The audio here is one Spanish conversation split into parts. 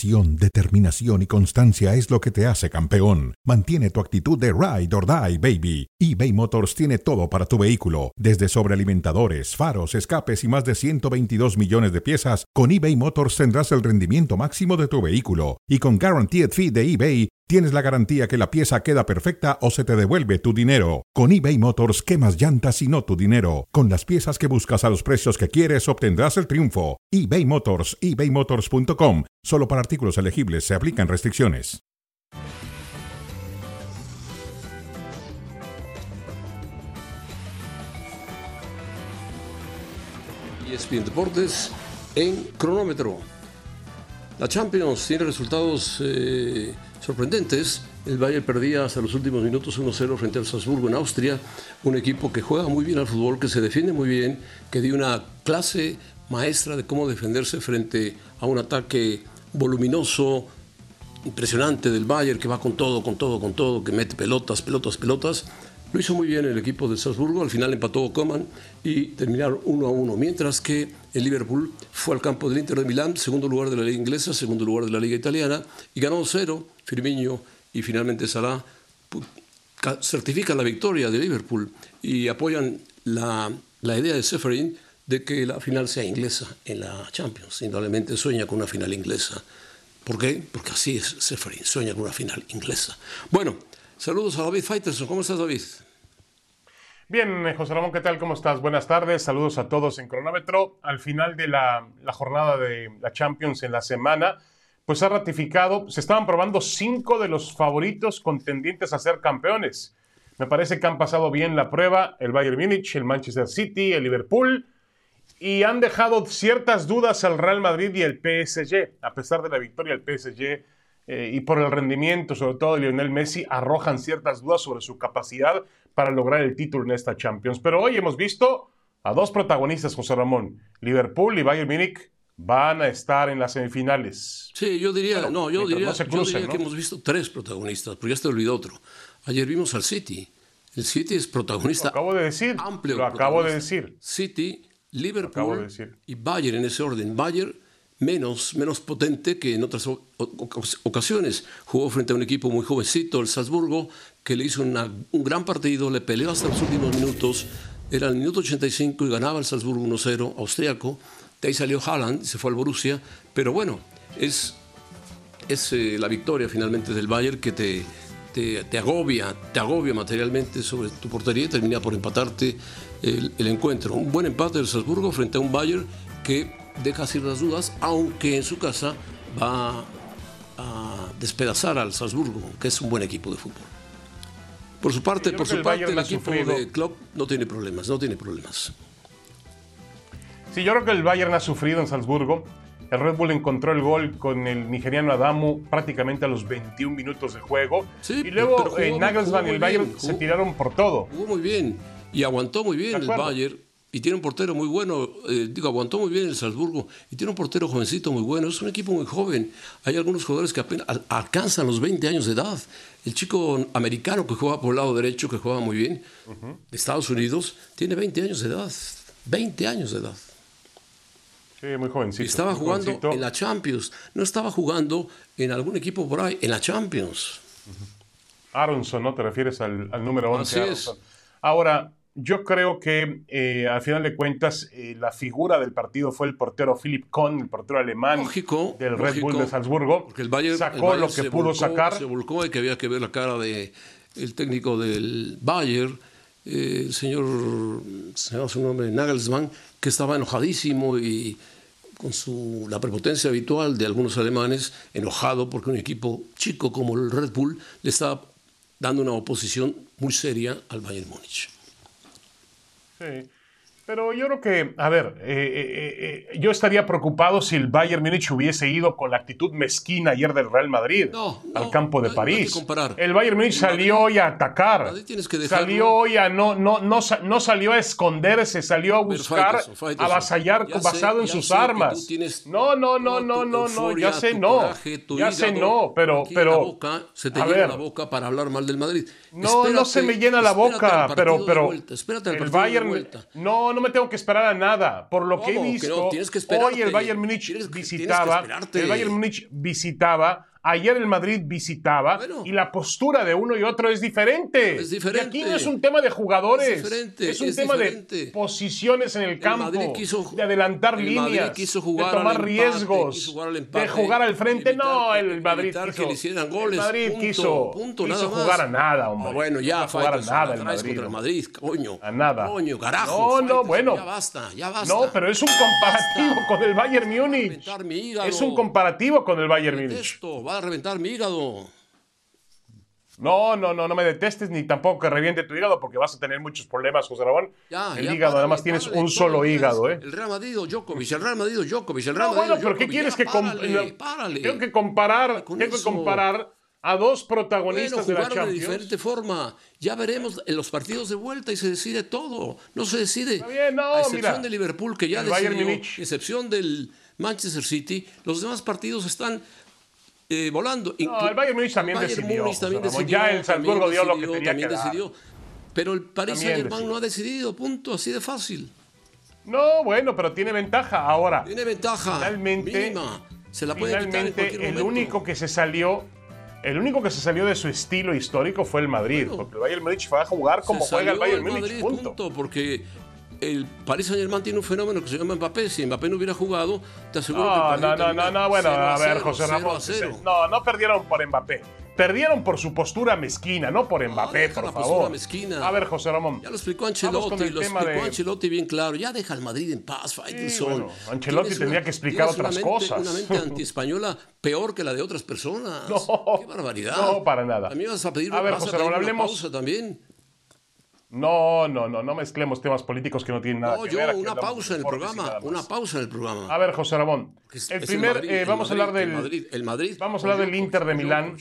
Pasión, determinación y constancia es lo que te hace campeón. Mantiene tu actitud de ride or die, baby. eBay Motors tiene todo para tu vehículo, desde sobrealimentadores, faros, escapes y más de 122 millones de piezas. Con eBay Motors tendrás el rendimiento máximo de tu vehículo. Y con Guaranteed Fee de eBay, tienes la garantía que la pieza queda perfecta o se te devuelve tu dinero. Con eBay Motors, quemas llantas y no tu dinero. Con las piezas que buscas a los precios que quieres, obtendrás el triunfo. eBay Motors, ebaymotors.com. Solo para artículos elegibles se aplican restricciones. ESPN Deportes en cronómetro. La Champions tiene resultados sorprendentes. El Bayern perdía hasta los últimos minutos 1-0 frente al Salzburgo en Austria, un equipo que juega muy bien al fútbol, que se defiende muy bien, que dio una clase maestra de cómo defenderse frente a un ataque voluminoso, impresionante del Bayern, que va con todo, que mete pelotas. Lo hizo muy bien el equipo de Salzburgo, al final empató Coman y terminaron 1-1, mientras que el Liverpool fue al campo del Inter de Milán, segundo lugar de la Liga Inglesa, segundo lugar de la Liga Italiana, y ganó 0, Firmino y finalmente Salah certifican la victoria de Liverpool y apoyan la idea de Ceferin de que la final sea inglesa en la Champions. Indudablemente sueña con una final inglesa. ¿Por qué? Porque así es Ceferin, sueña con una final inglesa. Bueno, saludos a David Faitelson. ¿Cómo estás, David? Bien, José Ramón, ¿qué tal? ¿Cómo estás? Buenas tardes. Saludos a todos en cronómetro. Al final de la jornada de la Champions en la semana, pues ha ratificado, se estaban probando 5 de los favoritos contendientes a ser campeones. Me parece que han pasado bien la prueba el Bayern Múnich, el Manchester City, el Liverpool, y han dejado ciertas dudas al Real Madrid y el PSG. A pesar de la victoria del PSG y por el rendimiento, sobre todo de Lionel Messi, arrojan ciertas dudas sobre su capacidad para lograr el título en esta Champions. Pero hoy hemos visto a 2 protagonistas, José Ramón. Liverpool y Bayern Múnich van a estar en las semifinales. Sí, yo diría ¿no? que hemos visto 3 protagonistas, pero ya te olvidó otro. Ayer vimos al City. El City es protagonista. Lo acabo de decir. Amplio. Lo acabo de decir. City, Liverpool y Bayern en ese orden. Bayern menos potente que en otras ocasiones. Jugó frente a un equipo muy jovencito, el Salzburgo, que le hizo un gran partido, le peleó hasta los últimos minutos. Era el minuto 85 y ganaba el Salzburgo 1-0, austriaco. De ahí salió Haaland, se fue al Borussia. Pero bueno, es la victoria finalmente del Bayern que te agobia materialmente sobre tu portería y termina por empatarte el encuentro. Un buen empate del Salzburgo frente a un Bayern que deja ciertas dudas, aunque en su casa va a despedazar al Salzburgo, que es un buen equipo de fútbol. Por su parte, el equipo de Klopp no tiene problemas. Sí, yo creo que el Bayern ha sufrido en Salzburgo. El Red Bull encontró el gol con el nigeriano Adamu prácticamente a los 21 minutos de juego. Sí, y luego Nagelsmann y el Bayern se tiraron por todo. Jugó muy bien y aguantó muy bien el Bayern. Y tiene un portero muy bueno, aguantó muy bien el Salzburgo, y tiene un portero jovencito muy bueno, es un equipo muy joven. Hay algunos jugadores que apenas alcanzan los 20 años de edad. El chico americano que juega por el lado derecho, que juega muy bien, de Estados Unidos, tiene 20 años de edad. 20 años de edad. Sí, muy jovencito. Estaba jugando en la Champions, no estaba jugando en algún equipo por ahí, en la Champions. Aronson, ¿no? Te refieres al número 11. Así es. Ahora, yo creo que al final de cuentas la figura del partido fue el portero Philipp Kohn, el portero alemán del Red Bull de Salzburgo. Porque el Bayern sacó lo que pudo sacar. Se volcó y que había que ver la cara del técnico del Bayern, el señor, se llama su nombre, Nagelsmann, que estaba enojadísimo y con la prepotencia habitual de algunos alemanes, enojado porque un equipo chico como el Red Bull le estaba dando una oposición muy seria al Bayern Múnich. Sí, pero yo creo que, a ver, yo estaría preocupado si el Bayern Múnich hubiese ido con la actitud mezquina ayer del Real Madrid al campo de París. El Bayern Múnich salió hoy a atacar, salió hoy a no salió a esconderse, salió a buscar, a avasallar basado en sus armas. No, ya sé no, pero se te llena la boca para hablar mal del Madrid. No se me llena la boca, pero espérate al el partido de Bayern, vuelta. no me tengo que esperar a nada. Por lo que he visto, tienes que esperarte. Hoy el Bayern Múnich visitaba, ayer el Madrid visitaba, y la postura de uno y otro es diferente. Es diferente. Y aquí no es un tema de jugadores, es un tema diferente. De posiciones en el campo, de adelantar líneas, de tomar riesgos, de jugar al frente. No, el Madrid quiso jugar a nada, hombre. Bueno, ya jugar a nada el Madrid. Contra el Madrid, coño. A nada. Coño, carajo. Bueno. Ya basta. No, pero es un comparativo con el Bayern Múnich. Es un comparativo con el Bayern Múnich. Va a reventar mi hígado. No me detestes ni tampoco que reviente tu hígado porque vas a tener muchos problemas, José Ramón. El hígado, además tienes un solo hígado, ¿eh? El Real Madrid o Djokovic, el Real Madrid o Djokovic, pero ¿qué quieres que párale. Tengo que comparar a dos protagonistas de la Champions. De diferente forma. Ya veremos en los partidos de vuelta y se decide todo. No se decide. Está bien, a excepción de Liverpool, que ya decidió, excepción del Manchester City, los demás partidos están volando. El Bayern Múnich también decidió. Ya el Salzburgo dio lo que tenía que dar. Pero el Paris Saint-Germain no ha decidido, punto, así de fácil. No, bueno, pero tiene ventaja ahora. Tiene ventaja mínima. Se la puede quitar en cualquier momento. El único que se salió de su estilo histórico fue el Madrid, porque el Bayern Múnich fue a jugar como juega el Bayern Múnich, punto. Porque el Paris Saint-Germain tiene un fenómeno que se llama Mbappé. Si Mbappé no hubiera jugado, te aseguro No, bueno, a ver, José Ramón. No perdieron por Mbappé. Perdieron por su postura mezquina, no por Mbappé, por favor. Mezquina. A ver, José Ramón. Ya lo explicó Ancelotti, bien claro. Ya deja al Madrid en paz, Faitelson. Bueno, Ancelotti tendría que explicar otras cosas. Una mente antiespañola peor que la de otras personas. ¡Qué barbaridad! No, para nada. A mí vas a pedir, José Ramón, hablemos. Pausa también. No mezclemos temas políticos que no tienen nada que ver. Una pausa en el programa. A ver, José Ramón. Vamos a hablar del Madrid. Vamos a hablar del Inter de Milán.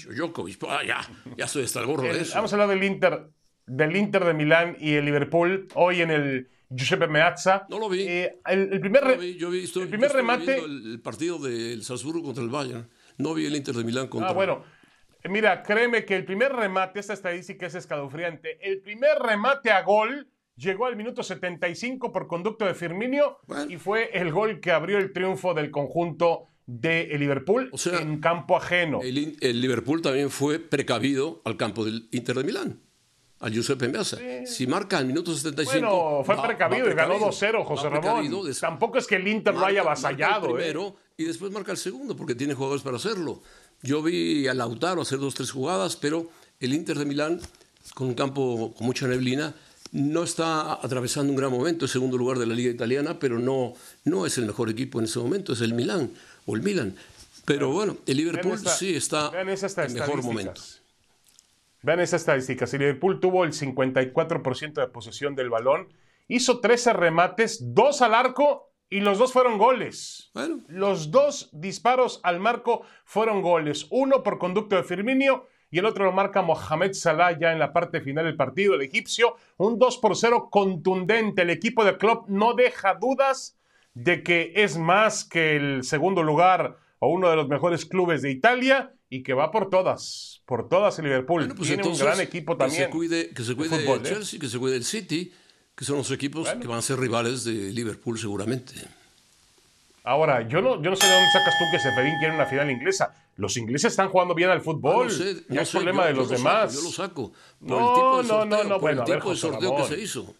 Ya estoy hasta el gorro de eso. Vamos a hablar del Inter de Milán y el Liverpool hoy en el Giuseppe Meazza. No lo vi. El primer remate. El partido del Salzburgo contra el Bayern. No vi el Inter de Milán contra. Bueno. Mira, créeme que el primer remate, esta estadística es escalofriante. El primer remate a gol llegó al minuto 75 por conducto de Firmino y fue el gol que abrió el triunfo del conjunto de Liverpool en campo ajeno. El Liverpool también fue precavido al campo del Inter de Milán, al Giuseppe Meazza. Si marca al minuto 75... Bueno, fue precavido y ganó 2-0, José Ramón. Tampoco es que el Inter lo haya avasallado. Marca el primero y después marca el segundo porque tiene jugadores para hacerlo. Yo vi a Lautaro hacer 2-3 jugadas, pero el Inter de Milán, con un campo con mucha neblina, no está atravesando un gran momento. Es segundo lugar de la Liga Italiana, pero no es el mejor equipo en ese momento, es el Milán o el Milan. Pero bueno, el Liverpool sí está en mejor momento. Vean esas estadísticas. El Liverpool tuvo el 54% de posesión del balón, hizo 13 remates, 2 al arco, y los 2 fueron goles. Los 2 disparos al marco fueron goles. Uno por conducto de Firmino y el otro lo marca Mohamed Salah ya en la parte final del partido, el egipcio. Un 2-0 contundente. El equipo de Klopp no deja dudas de que es más que el segundo lugar o uno de los mejores clubes de Italia y que va por todas el Liverpool. Tiene un gran equipo también. Que se cuide de Chelsea, que se cuide del City, que son los equipos que van a ser rivales de Liverpool seguramente. Ahora, yo no sé de dónde sacas tú que Seferín quiere una final inglesa. Los ingleses están jugando bien al fútbol. No es problema de los demás. Yo lo saco. Por el tipo de sorteo que se hizo.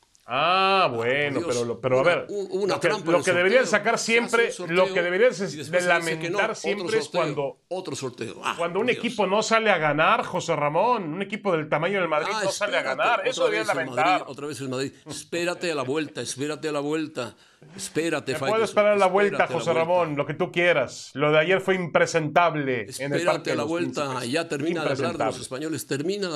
Bueno, pero a ver, lo que deberían sacar siempre, lo que deberían de lamentar siempre es cuando un equipo no sale a ganar, José Ramón, un equipo del tamaño del Madrid no sale a ganar, eso deberían lamentar. Otra vez el Madrid, espérate a la vuelta. Espérate, puedo esperar a la vuelta, José Ramón, lo que tú quieras. Lo de ayer fue impresentable en el Parque de los Príncipes. Espérate a la vuelta, ya termina de hablar de los españoles,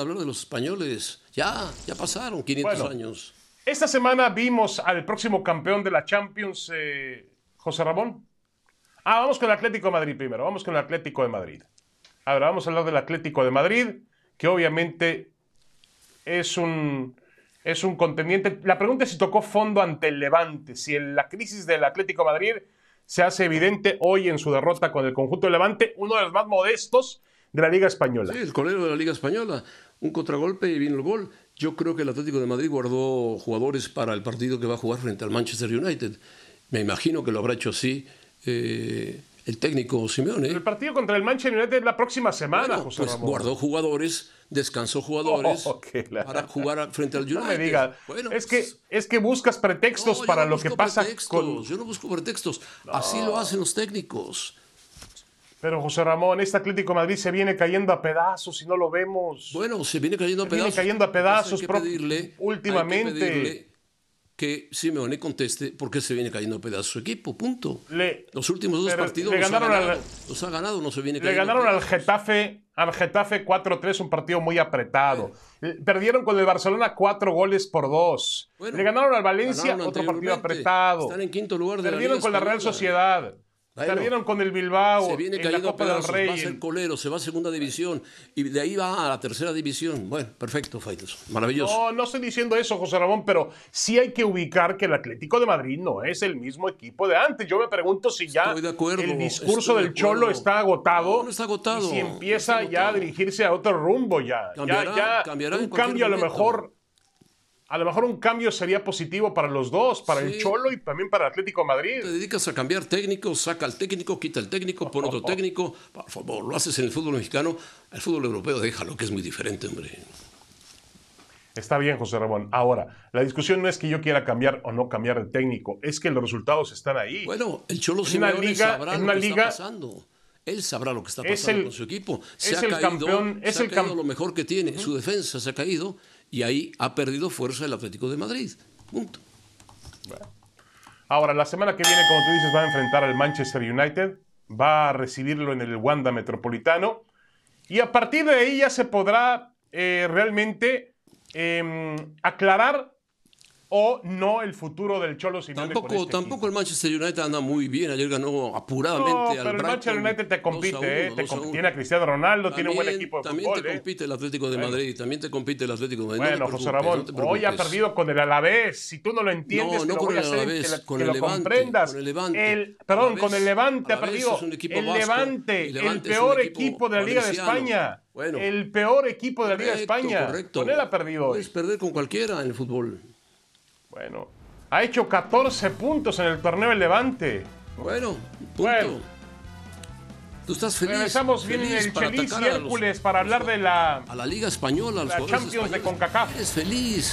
ya pasaron 500 años. Esta semana vimos al próximo campeón de la Champions, José Ramón. Vamos con el Atlético de Madrid primero. Vamos con el Atlético de Madrid. Ahora vamos a hablar del Atlético de Madrid, que obviamente es un contendiente. La pregunta es si tocó fondo ante el Levante, si la crisis del Atlético de Madrid se hace evidente hoy en su derrota con el conjunto de Levante, uno de los más modestos de la Liga Española. Sí, el colero de la Liga Española. Un contragolpe y vino el gol. Yo creo que el Atlético de Madrid guardó jugadores para el partido que va a jugar frente al Manchester United. Me imagino que lo habrá hecho así el técnico Simeone. El partido contra el Manchester United es la próxima semana, Bueno, José pues Ramón. guardó jugadores, descansó jugadores para jugar frente al United. No me digas. Bueno, es que buscas pretextos para lo que pasa con... Yo no busco pretextos. Así lo hacen los técnicos. Pero José Ramón, este Atlético de Madrid se viene cayendo a pedazos y no lo vemos. Bueno, se viene cayendo a pedazos. Viene cayendo a pedazos últimamente. Hay que pedirle que Simeone conteste por qué se viene cayendo a pedazos su equipo, punto. Los últimos dos partidos los ha ganado, no se viene cayendo. Le ganaron al Getafe 4-3, un partido muy apretado. Perdieron con el Barcelona 4-2. Bueno, le ganaron al Valencia, otro partido apretado. Están en quinto lugar de Perdieron con la Real Sociedad. Bueno, perdieron con el Bilbao se viene en la Copa del Rey. Va a ser colero, se va a segunda división y de ahí va a la tercera división. Bueno, perfecto, Faitelson, maravilloso. No estoy diciendo eso, José Ramón, pero sí hay que ubicar que el Atlético de Madrid no es el mismo equipo de antes. Yo me pregunto si ya el discurso del Cholo está agotado. No está agotado. Y si empieza ya a dirigirse a otro rumbo ya. Cambiará un cambio a lo mejor un cambio sería positivo para los dos, para el Cholo y también para el Atlético de Madrid. Te dedicas a cambiar técnicos, saca al técnico, quita el técnico, pon otro técnico. Por favor, lo haces en el fútbol mexicano, el fútbol europeo déjalo, que es muy diferente, hombre. Está bien, José Ramón. Ahora, la discusión no es que yo quiera cambiar o no cambiar el técnico, es que los resultados están ahí. Bueno, el Cholo Simeone sabrá lo que está pasando. Él sabrá lo que está pasando con su equipo. Se ha caído lo mejor que tiene. Su defensa se ha caído y ahí ha perdido fuerza el Atlético de Madrid. Punto. Bueno. Ahora, la semana que viene, como tú dices, va a enfrentar al Manchester United. Va a recibirlo en el Wanda Metropolitano. Y a partir de ahí ya se podrá realmente aclarar o no el futuro del Cholo Simeone. Tampoco el Manchester United anda muy bien. Ayer ganó apuradamente al Brighton. Pero el Manchester United te compite, tiene a Cristiano Ronaldo, tiene un buen equipo de fútbol. También te compite el Atlético de Madrid. También te compite el Atlético de Madrid. Bueno, José Ramón, hoy ha perdido con el Alavés. Si tú no lo entiendes, no con el Alavés, que lo comprendas. Con el Levante. Con el Levante ha perdido. El Levante, el peor equipo de la Liga de España. El peor equipo de la Liga de España. Correcto. Con él ha perdido hoy. Puedes perder con cualquiera en el fútbol. Bueno, ha hecho 14 puntos en el torneo del Levante. Bueno, punto. Tú estás feliz. Regresamos bien en el Chelis y Hércules para hablar de la Liga Española, la Champions de CONCACAF. Eres feliz.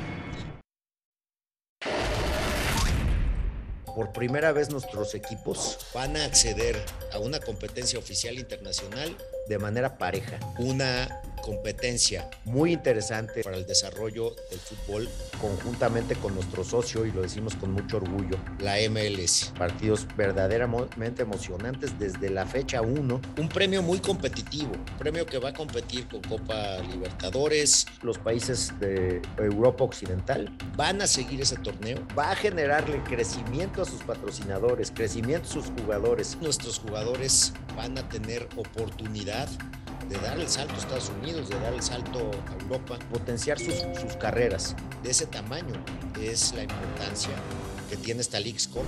Por primera vez nuestros equipos van a acceder a una competencia oficial internacional de manera pareja. Una competencia muy interesante para el desarrollo del fútbol conjuntamente con nuestro socio, y lo decimos con mucho orgullo, la MLS. Partidos verdaderamente emocionantes desde la fecha 1. Un premio muy competitivo, un premio que va a competir con Copa Libertadores. Los países de Europa Occidental van a seguir ese torneo. Va a generarle crecimiento a sus patrocinadores, crecimiento a sus jugadores. Nuestros jugadores van a tener oportunidad de dar el salto a Estados Unidos, de dar el salto a Europa, potenciar sus carreras. De ese tamaño es la importancia que tiene esta Leagues Cup.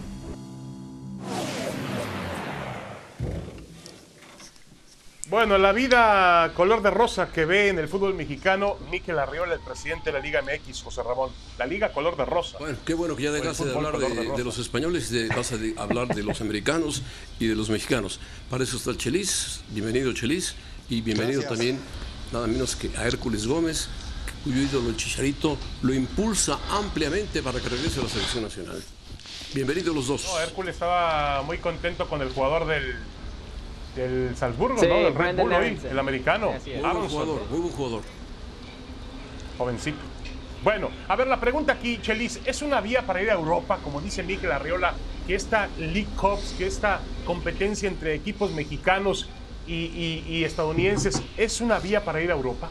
Bueno, la vida color de rosa que ve en el fútbol mexicano Mikel Arriola, el presidente de la Liga MX, José Ramón. La liga color de rosa. Bueno, qué bueno que ya dejaste de hablar de los españoles y vas a hablar de los americanos y de los mexicanos. Para eso está el Chelis. Bienvenido, Chelis. Y bienvenido también, nada menos que a Hércules Gómez, cuyo ídolo, el Chicharito, lo impulsa ampliamente para que regrese a la selección nacional. Bienvenidos los dos. Hércules estaba muy contento con el jugador del Salzburgo, sí, ¿no? Del Red Bull hoy, el americano. Muy buen jugador. Jovencito. Bueno, a ver, la pregunta aquí, Chelis, ¿es una vía para ir a Europa, como dice Mikel Arriola, que esta League Cups, que esta competencia entre equipos mexicanos y estadounidenses, es una vía para ir a Europa?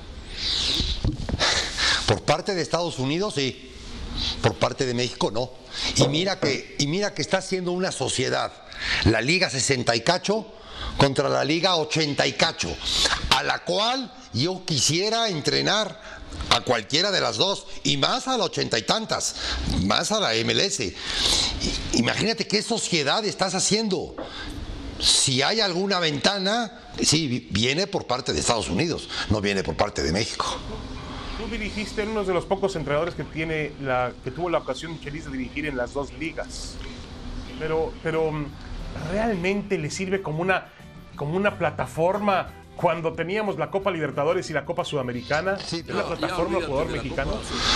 Por parte de Estados Unidos, sí. Por parte de México, no. Y mira que está haciendo una sociedad, la Liga 60 y cacho contra la Liga 80 y cacho, a la cual yo quisiera entrenar a cualquiera de las dos, y más a la 80 y tantas, más a la MLS. Imagínate qué sociedad estás haciendo. Si hay alguna ventana, sí, viene por parte de Estados Unidos, no viene por parte de México. Tú dirigiste en uno de los pocos entrenadores que tuvo la ocasión Chelis de dirigir en las dos ligas. Pero realmente le sirve como una plataforma cuando teníamos la Copa Libertadores y la Copa Sudamericana. Sí, ¿Es la plataforma del jugador mexicano?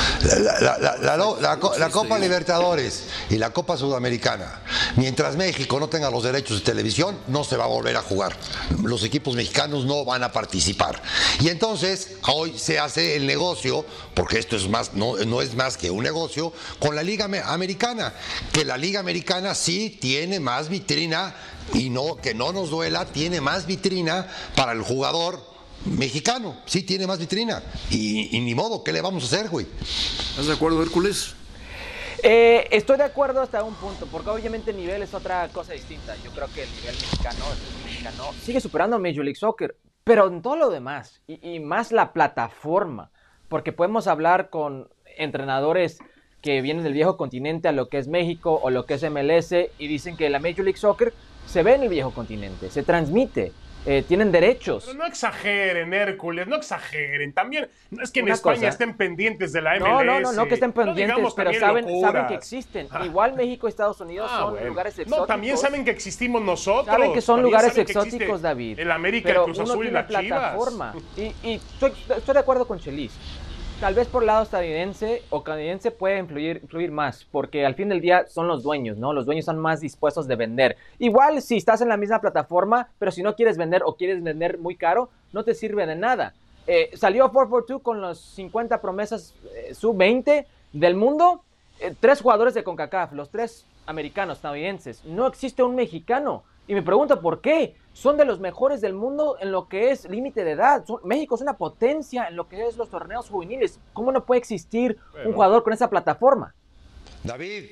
La Copa Libertadores y la Copa Sudamericana, mientras México no tenga los derechos de televisión, no se va a volver a jugar. Los equipos mexicanos no van a participar. Y entonces, hoy se hace el negocio, porque esto es más, no es más que un negocio, con la Liga Americana, que la Liga Americana sí tiene más vitrina, y no, que no nos duela, tiene más vitrina para el jugador mexicano, sí tiene más vitrina, y ni modo, ¿qué le vamos a hacer, güey? ¿Estás de acuerdo, Hércules? Estoy de acuerdo hasta un punto, porque obviamente el nivel es otra cosa distinta. Yo creo que el nivel mexicano sigue superando a Major League Soccer, pero en todo lo demás, y más la plataforma, porque podemos hablar con entrenadores que vienen del viejo continente a lo que es México o lo que es MLS, y dicen que la Major League Soccer se ve en el viejo continente, se transmite, tienen derechos. Pero no exageren, Hércules, no exageren. También, no es que en Una España cosa. estén pendientes de la MLS. No que estén pendientes, digamos pero también saben que existen. Igual México y Estados Unidos son bueno. lugares exóticos. No, también saben que existimos nosotros. Saben que son También lugares saben que exóticos, existe David. El América, pero el Cruz uno Azul y tiene las Chivas. plataforma. Y estoy de acuerdo con Chelis. Tal vez por el lado estadounidense o canadiense puede influir más, porque al fin del día son los dueños, ¿no? Los dueños están más dispuestos de vender. Igual si estás en la misma plataforma, pero si no quieres vender o quieres vender muy caro, no te sirve de nada. Salió 442 con los 50 promesas sub-20 del mundo, 3 jugadores de CONCACAF, los 3 americanos, estadounidenses. No existe un mexicano. Y me pregunto por qué. Son de los mejores del mundo en lo que es límite de edad. México es una potencia en lo que es los torneos juveniles. ¿Cómo no puede existir un jugador con esa plataforma? David,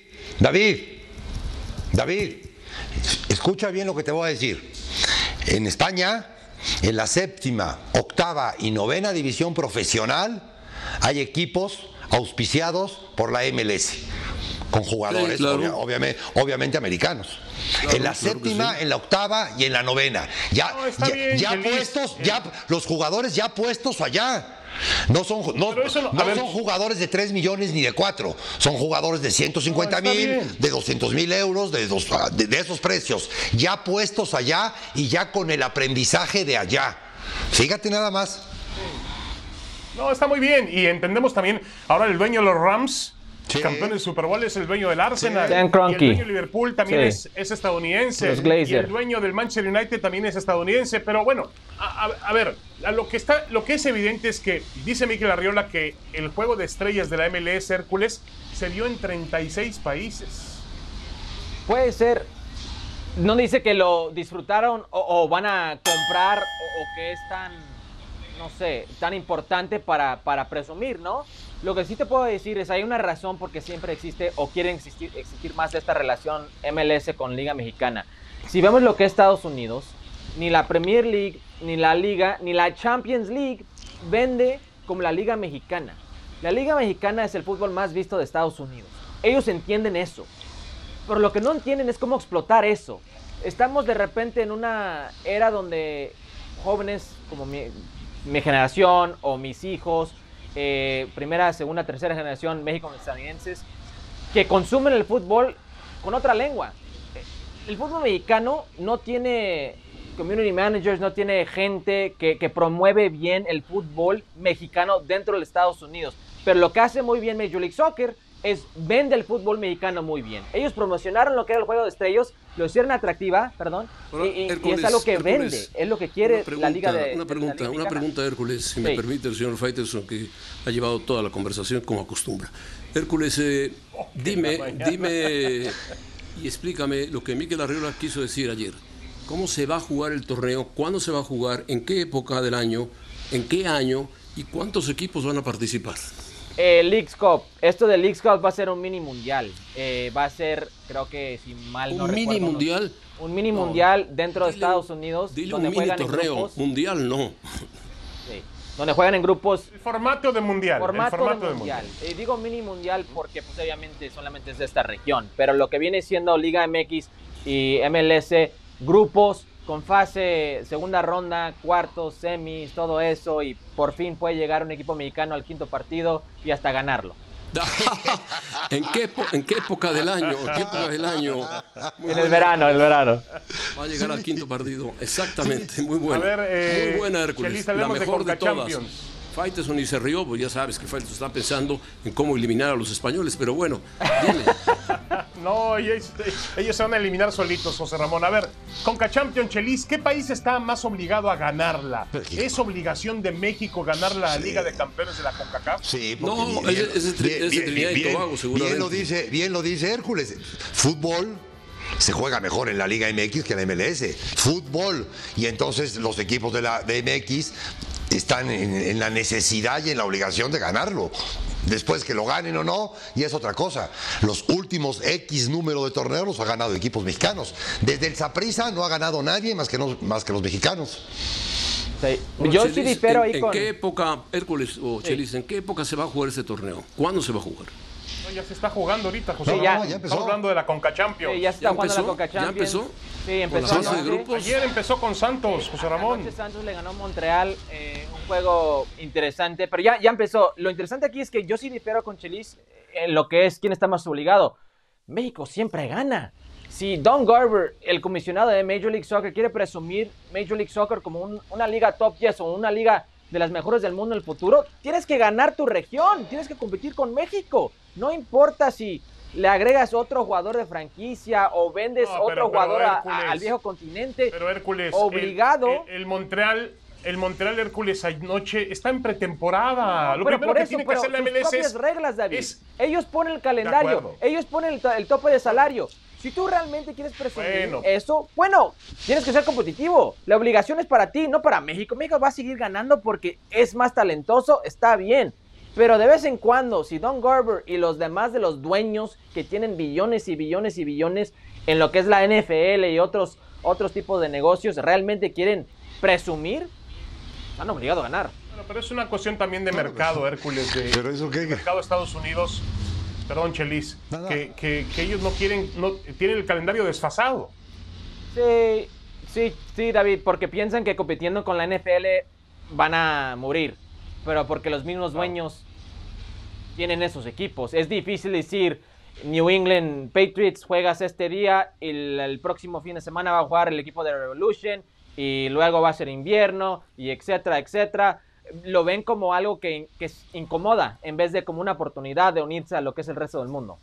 escucha bien lo que te voy a decir. En España, en la 7ª, 8ª y 9ª división profesional, hay equipos auspiciados por la MLS, con jugadores, sí, claro. obviamente americanos. Claro, en la claro 7ª, sí. en la 8ª y en la 9ª. Los jugadores ya puestos allá. No son jugadores de 3 millones ni de 4. Son jugadores de 150,000, de 200,000 euros, de esos precios. Ya puestos allá y ya con el aprendizaje de allá. Fíjate nada más. No, está muy bien. Y entendemos también, ahora el dueño de los Rams, Sí. campeón del Super Bowl, es el dueño del Arsenal. Dan Y Kroenke. el dueño de Liverpool también Sí. es estadounidense. Los Glazer. Y el dueño del Manchester United también es estadounidense. Pero bueno, a ver, lo que es evidente es que dice Mikel Arriola que el juego de estrellas de la MLS, Hércules, se dio en 36 países. Puede ser. No dice que lo disfrutaron o van a comprar o que es tan, no sé, tan importante para presumir, ¿no? Lo que sí te puedo decir es, hay una razón porque siempre existe o quieren existir más de esta relación MLS con Liga Mexicana. Si vemos lo que es Estados Unidos, ni la Premier League, ni la Liga, ni la Champions League vende como la Liga Mexicana. La Liga Mexicana es el fútbol más visto de Estados Unidos. Ellos entienden eso. Pero lo que no entienden es cómo explotar eso. Estamos de repente en una era donde jóvenes como mi generación o mis hijos, primera, segunda, tercera generación México-estadounidenses, que consumen el fútbol con otra lengua. El fútbol mexicano no tiene community managers, no tiene gente que promueve bien el fútbol mexicano dentro de Estados Unidos. Pero lo que hace muy bien Major League Soccer es vende el fútbol mexicano muy bien. Ellos promocionaron lo que era el juego de estrellas, lo hicieron atractiva, Ahora, y Hércules, es algo que Hércules, vende, es lo que quiere la liga de Una pregunta, Hércules, si me Sí. permite el señor Faitelson, que ha llevado toda la conversación como acostumbra. Hércules, dime y explícame lo que Mikel Arriola quiso decir ayer. ¿Cómo se va a jugar el torneo? ¿Cuándo se va a jugar? ¿En qué época del año? ¿En qué año? ¿Y cuántos equipos van a participar? Leagues Cup. Esto de Leagues Cup va a ser un mini mundial. Va a ser, creo que si mal no ¿Un recuerdo, mini mundial? un mini mundial dentro de Dile- Estados Unidos. Dile donde un mini juegan en torneo, grupos. mundial no. Sí, donde juegan en grupos. El formato de mundial. Formato de mundial. Digo mini mundial porque pues, obviamente solamente es de esta región. Pero lo que viene siendo Liga MX y MLS, grupos con fase, segunda ronda, cuartos, semis, todo eso, y por fin puede llegar un equipo mexicano al quinto partido y hasta ganarlo. ¿En qué época del año? En el verano. Va a llegar al quinto partido. Exactamente, muy buena. A ver, muy buena, Hércules. Chelista, La hablemos mejor de todas. CONCACHAMPIONS. Faitelson y se rió, pues ya sabes que Faitelson está pensando en cómo eliminar a los españoles, pero bueno, dile. No, ellos se van a eliminar solitos, José Ramón. A ver, CONCACHAMPIONS, Chelis, ¿qué país está más obligado a ganarla? ¿Es obligación de México ganar la Liga de Campeones de la CONCACAF? Sí, No, es Trinidad y Tobago, seguramente. Bien lo dice Hércules. Fútbol se juega mejor en la Liga MX que en la MLS. Fútbol. Y entonces los equipos de la MX están en la necesidad y en la obligación de ganarlo. Después que lo ganen o no, y es otra cosa. Los últimos X número de torneos los ha ganado equipos mexicanos. Desde el Saprissa no ha ganado nadie más que los mexicanos. Sí. Bueno, Yo Chelis, sí difiero ahí ¿en con... qué época, Hércules o Chelis, en qué época se va a jugar este torneo? ¿Cuándo se va a jugar? No, ya se está jugando ahorita, José Sí, Ramón. ya empezó. Estamos hablando de la CONCACHAMPIONS. Sí, ya se está jugando la empezó? CONCACHAMPIONS. ¿Ya empezó? Sí, empezó. ¿Con la fase de anoche. grupos? Ayer empezó con Santos, José Ramón. Anoche Santos le ganó a Montreal, un juego interesante, pero ya empezó. Lo interesante aquí es que yo sí difiero con Chelis en lo que es quién está más obligado. México siempre gana. Si Don Garber, el comisionado de Major League Soccer, quiere presumir Major League Soccer como una liga top 10 o una liga de las mejores del mundo en el futuro, tienes que ganar tu región, tienes que competir con México. No importa si le agregas otro jugador de franquicia o vendes otro jugador al viejo continente. Pero Hércules, obligado. El Montreal Hércules anoche está en pretemporada. Lo pero primero por que eso, tiene que hacer la sus MLS propias reglas, David. Ellos ponen el De calendario, acuerdo. ellos ponen el tope de salario. Si tú realmente quieres presumir Bueno. eso, bueno, tienes que ser competitivo. La obligación es para ti, no para México. México va a seguir ganando porque es más talentoso, está bien. Pero de vez en cuando, si Don Garber y los demás de los dueños que tienen billones y billones y billones en lo que es la NFL y otros tipos de negocios realmente quieren presumir, están obligados a ganar. Bueno, pero es una cuestión también de mercado, Hércules. ¿Pero eso qué? Mercado de Estados Unidos. Perdón, Chelis. Nada. Que ellos no tienen el calendario desfasado. Sí, David, porque piensan que compitiendo con la NFL van a morir, pero porque los mismos dueños tienen esos equipos. Es difícil decir, New England Patriots juegas este día y el próximo fin de semana va a jugar el equipo de Revolution y luego va a ser invierno y etcétera, etcétera. Lo ven como algo que incomoda en vez de como una oportunidad de unirse a lo que es el resto del mundo.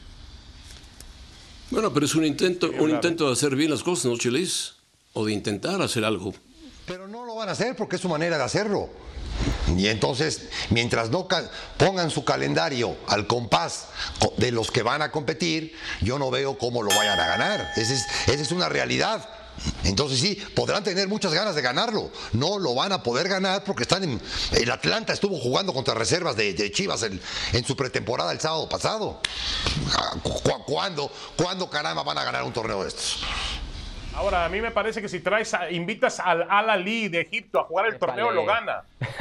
Bueno, pero es un intento de hacer bien las cosas, ¿no, Chelis? O de intentar hacer algo. Pero no lo van a hacer porque es su manera de hacerlo. Y entonces, mientras no pongan su calendario al compás de los que van a competir, yo no veo cómo lo vayan a ganar. Esa es una realidad. Entonces sí, podrán tener muchas ganas de ganarlo. No lo van a poder ganar porque están el Atlanta estuvo jugando contra reservas de Chivas en su pretemporada el sábado pasado. ¿Cuándo caramba van a ganar un torneo de estos? Ahora, a mí me parece que si invitas al Al-Ahly de Egipto a jugar el torneo, lo gana.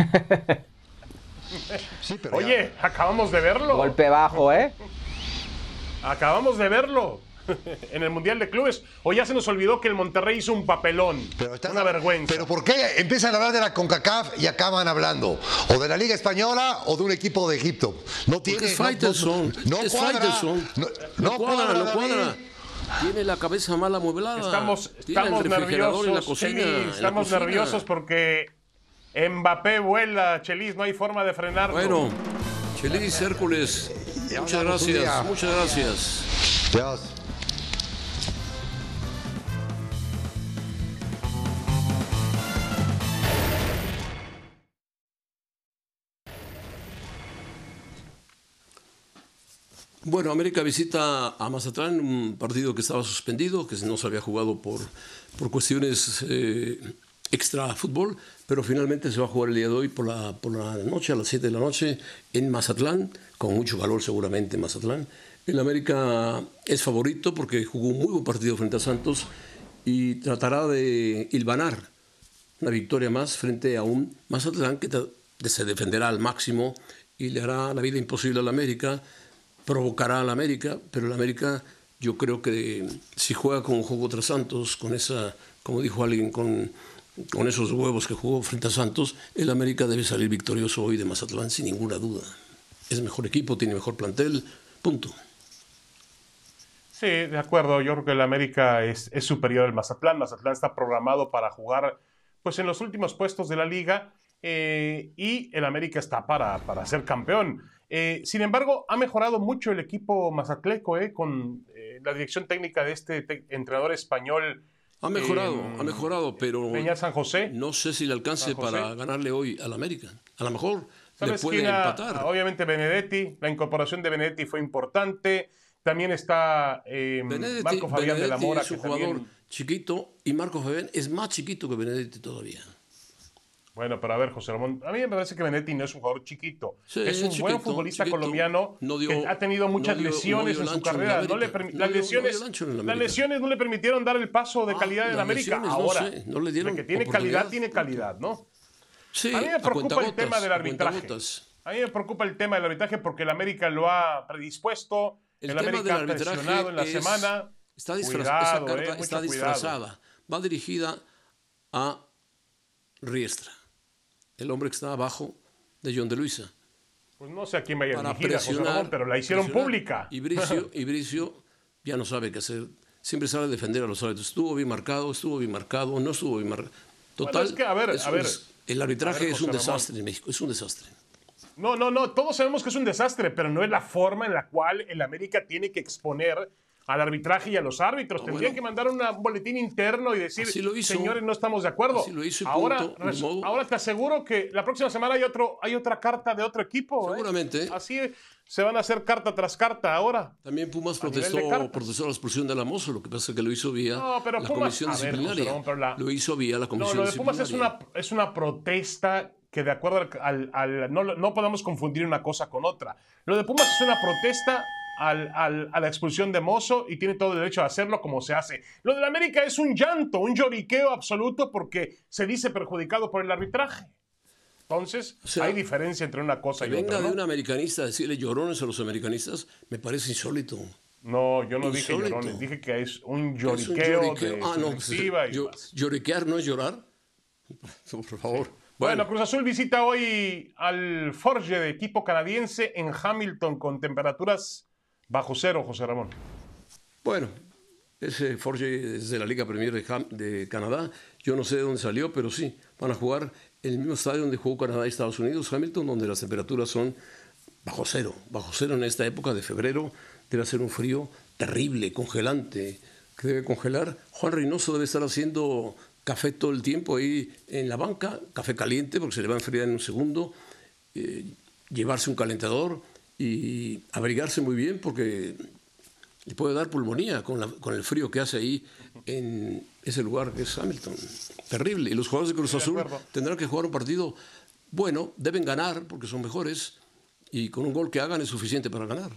Sí, pero Oye, acabamos de verlo. Golpe bajo, ¿eh? Acabamos de verlo en el Mundial de Clubes. O ya se nos olvidó que el Monterrey hizo un papelón. Una vergüenza. ¿Pero por qué empiezan a hablar de la CONCACAF y acaban hablando o de la Liga Española o de un equipo de Egipto? No tiene. Porque es Faitelson. No es cuadra. Faitelson. No cuadra. Tiene la cabeza mal amueblada. Estamos Tiene el refrigerador nerviosos, en la cocina. Chelis, estamos nerviosos porque Mbappé vuela, Chelis, no hay forma de frenarlo. Bueno, Chelis, Hércules, muchas gracias. Dios. Bueno, América visita a Mazatlán, un partido que estaba suspendido, que no se había jugado por cuestiones extra fútbol, pero finalmente se va a jugar el día de hoy por la noche, a las 7 de la noche, en Mazatlán, con mucho calor seguramente en Mazatlán. El América es favorito porque jugó un muy buen partido frente a Santos y tratará de hilvanar una victoria más frente a un Mazatlán que se defenderá al máximo y le hará la vida imposible al América. Provocará al América, pero el América yo creo que si juega con un juego contra Santos, con como dijo alguien con esos huevos que jugó frente a Santos, el América debe salir victorioso hoy de Mazatlán sin ninguna duda. Es mejor equipo, tiene mejor plantel, punto. Sí, de acuerdo. Yo creo que el América es superior al Mazatlán. Mazatlán está programado para jugar pues en los últimos puestos de la liga y el América está para ser campeón. Sin embargo, ha mejorado mucho el equipo mazatleco con la dirección técnica de este entrenador español. Ha mejorado, pero Peña San José. No sé si le alcance para ganarle hoy al América. A lo mejor le puede empatar. Obviamente Benedetti, la incorporación de Benedetti fue importante. También está Marco Fabián de la Mora. Es un jugador chiquito y Marco Fabián es más chiquito que Benedetti todavía. Bueno, pero a ver, José Ramón, a mí me parece que Benedetti no es un jugador chiquito. Sí, es un buen futbolista colombiano que ha tenido muchas lesiones en su carrera. Las lesiones no le permitieron dar el paso de calidad en América. Ahora, no le dieron de que tiene calidad, tiene calidad, ¿no? Sí, a mí me preocupa el tema del arbitraje. A mí me preocupa el tema del arbitraje porque el América lo ha predispuesto. El América ha presionado en la semana. Esa carta está disfrazada. Va dirigida a Riestra, el hombre que está abajo de John de Luisa. Pues no sé a quién vaya dirigida, José Ramón, pero la hicieron pública. Y Bricio ya no sabe qué hacer. Siempre sabe defender a los árbitros. Estuvo bien marcado, no estuvo bien marcado. Total, bueno, es que, el arbitraje es un desastre en México, es un desastre. No, todos sabemos que es un desastre, pero no es la forma en la cual el América tiene que exponer al arbitraje y a los árbitros. Tendrían que mandar un boletín interno y decir, señores, no estamos de acuerdo. Así lo hizo, ahora te aseguro que la próxima semana hay otra carta de otro equipo. Seguramente. Así se van a hacer carta tras carta ahora. También Pumas protestó la expulsión de Alamoso, lo que pasa es que lo hizo vía la comisión disciplinaria. Lo hizo vía la comisión disciplinaria. Lo de Pumas es una protesta que de acuerdo no podemos confundir una cosa con otra. Lo de Pumas es una protesta a la expulsión de Mozo y tiene todo el derecho a hacerlo como se hace. Lo del América es un llanto, un lloriqueo absoluto porque se dice perjudicado por el arbitraje. Entonces, hay diferencia entre una cosa y otra. Venga de un americanista a decirle llorones a los americanos, me parece insólito. No, yo no dije llorones, dije que es un lloriqueo. ¿Lloriquear no es llorar? Por favor. Bueno, Cruz Azul visita hoy al Forge de equipo canadiense en Hamilton con temperaturas bajo cero, José Ramón. Bueno, ese Forge es de la Liga Premier de Canadá. Yo no sé de dónde salió, pero sí, van a jugar en el mismo estadio donde jugó Canadá y Estados Unidos, Hamilton, donde las temperaturas son bajo cero. Bajo cero en esta época de febrero. Debe ser un frío terrible, congelante, que debe congelar. Juan Reynoso debe estar haciendo café todo el tiempo ahí en la banca, café caliente porque se le va a enfriar en un segundo, llevarse un calentador y abrigarse muy bien porque le puede dar pulmonía con el frío que hace ahí en ese lugar que es Hamilton. Terrible. Y los jugadores de Cruz Azul tendrán que jugar un partido bueno, deben ganar porque son mejores y con un gol que hagan es suficiente para ganar.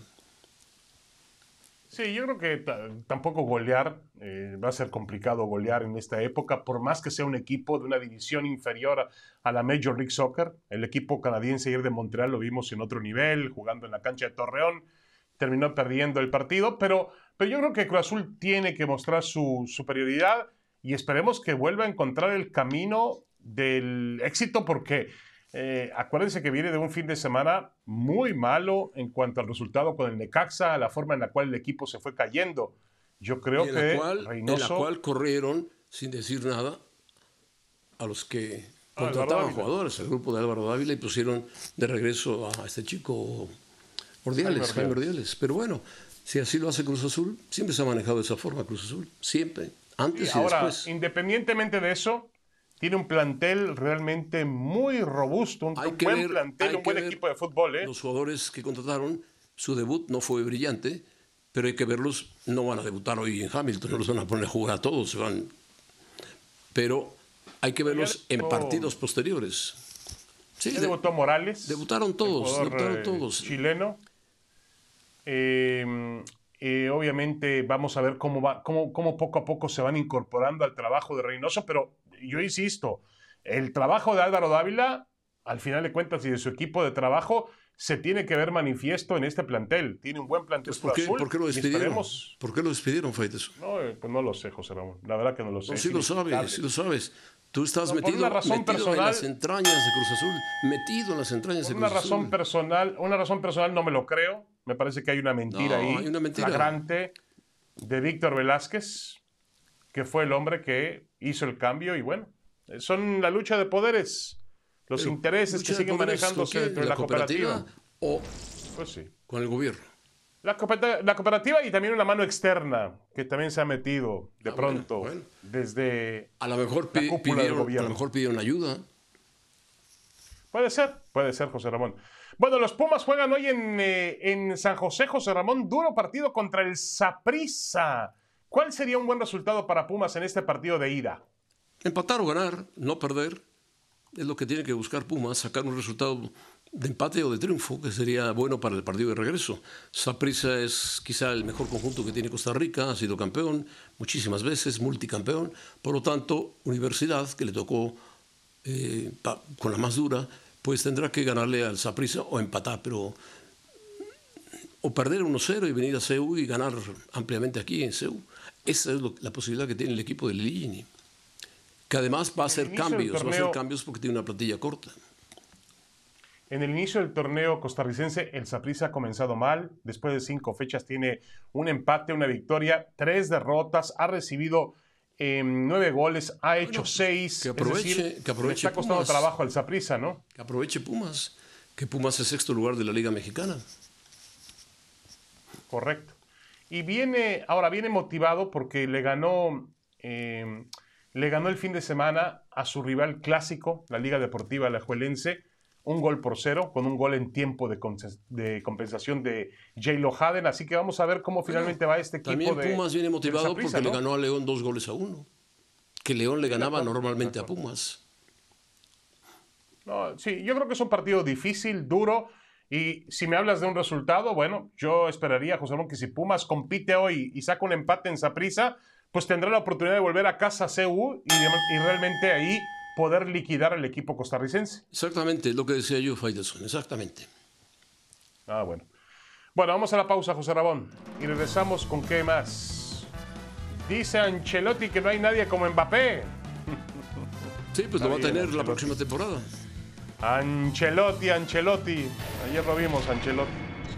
Sí, yo creo que tampoco golear, va a ser complicado golear en esta época, por más que sea un equipo de una división inferior a la Major League Soccer. El equipo canadiense ayer de Montreal lo vimos en otro nivel, jugando en la cancha de Torreón, terminó perdiendo el partido, pero yo creo que Cruz Azul tiene que mostrar su superioridad y esperemos que vuelva a encontrar el camino del éxito porque acuérdense que viene de un fin de semana muy malo en cuanto al resultado con el Necaxa, la forma en la cual el equipo se fue cayendo. Yo creo que Reynoso... En la cual corrieron, sin decir nada, a los que contrataban jugadores, el grupo de Álvaro Dávila, y pusieron de regreso a este chico Jaime Ordiales. Pero bueno, si así lo hace Cruz Azul, siempre se ha manejado de esa forma Cruz Azul, siempre, antes y ahora, después. Independientemente de eso, tiene un plantel realmente muy robusto, un buen plantel, un buen equipo de fútbol. Los jugadores que contrataron, su debut no fue brillante, pero hay que verlos, no van a debutar hoy en Hamilton, no los van a poner a jugar a todos, pero hay que verlos en partidos posteriores. Sí, debutó Morales. Debutaron todos. Chileno. Obviamente vamos a ver cómo poco a poco se van incorporando al trabajo de Reynoso, pero yo insisto, el trabajo de Álvaro Dávila, al final de cuentas, y de su equipo de trabajo, se tiene que ver manifiesto en este plantel. Tiene un buen plantel. Pues ¿por qué lo despidieron? Esperemos... ¿Por qué lo despidieron, Faitelson? No, pues no lo sé, José Ramón. La verdad que no lo sé. No, sí lo sabes. Tú estás metido en las entrañas de Cruz Azul. Metido en las entrañas de Cruz Azul. Una razón personal no me lo creo. Me parece que hay una mentira ahí. Hay una mentira flagrante de Víctor Velázquez, que fue el hombre que hizo el cambio. Y bueno, son la lucha de poderes. Los intereses que siguen manejándose dentro de la cooperativa. O pues sí. con el gobierno. La cooperativa y también una mano externa que también se ha metido de pronto desde a lo mejor la cúpula del gobierno. A lo mejor pidieron ayuda. Puede ser, José Ramón. Bueno, los Pumas juegan hoy en San José, José Ramón. Duro partido contra el Saprissa. ¿Cuál sería un buen resultado para Pumas en este partido de ida? Empatar o ganar, no perder. Es lo que tiene que buscar Pumas, sacar un resultado de empate o de triunfo, que sería bueno para el partido de regreso. Saprissa es quizá el mejor conjunto que tiene Costa Rica, ha sido campeón muchísimas veces, multicampeón. Por lo tanto, Universidad, que le tocó con la más dura, pues tendrá que ganarle al Saprissa o empatar, pero o perder 1-0 y venir a CEU y ganar ampliamente aquí en CEU. Esa es la posibilidad que tiene el equipo de Lilini, que además va a hacer cambios porque tiene una plantilla corta. En el inicio del torneo costarricense, el Saprissa ha comenzado mal. Después de 5 fechas tiene un empate, una victoria, 3 derrotas, ha recibido 9 goles, ha hecho 6. Que aproveche le está costando Pumas, trabajo al Saprissa, ¿no? Que aproveche Pumas, que Pumas es sexto lugar de la Liga Mexicana. Correcto. Y viene motivado porque le ganó el fin de semana a su rival clásico, la Liga Deportiva Alajuelense, 1-0, con un gol en tiempo de compensación de J-Lo Haden. Así que vamos a ver cómo finalmente va este equipo. También Pumas viene motivado Saprissa, porque ¿no? le ganó a León 2-1, que León le ganaba normalmente a Pumas. No, sí, yo creo que es un partido difícil, duro. Y si me hablas de un resultado, bueno, yo esperaría, José Ramón, que si Pumas compite hoy y saca un empate en Saprissa, pues tendrá la oportunidad de volver a casa a CU y realmente ahí poder liquidar al equipo costarricense. Exactamente, lo que decía yo, Faitelson, exactamente. Bueno. Bueno, vamos a la pausa, José Ramón, y regresamos con qué más. Dice Ancelotti que no hay nadie como Mbappé. Sí, pues lo va a tener la próxima temporada. Ancelotti. Ayer lo vimos, Ancelotti.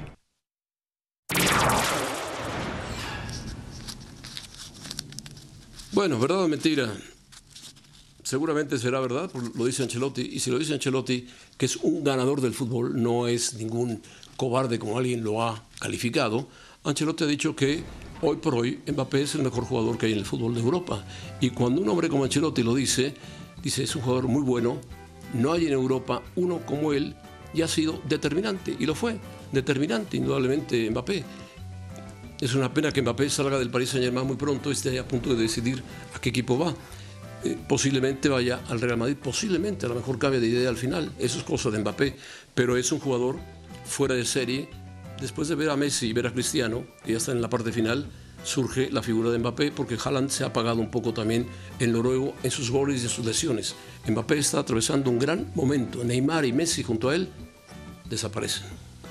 Bueno, ¿verdad o mentira? Seguramente será verdad, lo dice Ancelotti. Y si lo dice Ancelotti, que es un ganador del fútbol, no es ningún cobarde como alguien lo ha calificado, Ancelotti ha dicho que hoy por hoy Mbappé es el mejor jugador que hay en el fútbol de Europa. Y cuando un hombre como Ancelotti lo dice es un jugador muy bueno. No hay en Europa uno como él y ha sido determinante, y lo fue, determinante indudablemente Mbappé. Es una pena que Mbappé salga del Paris Saint-Germain muy pronto, esté a punto de decidir a qué equipo va. Posiblemente vaya al Real Madrid, posiblemente, a lo mejor cambie de idea al final, eso es cosa de Mbappé, pero es un jugador fuera de serie. Después de ver a Messi y ver a Cristiano, que ya están en la parte final, surge la figura de Mbappé, porque Haaland se ha apagado un poco también en noruego en sus goles y en sus lesiones. Mbappé está atravesando un gran momento. Neymar y Messi junto a él desaparecen.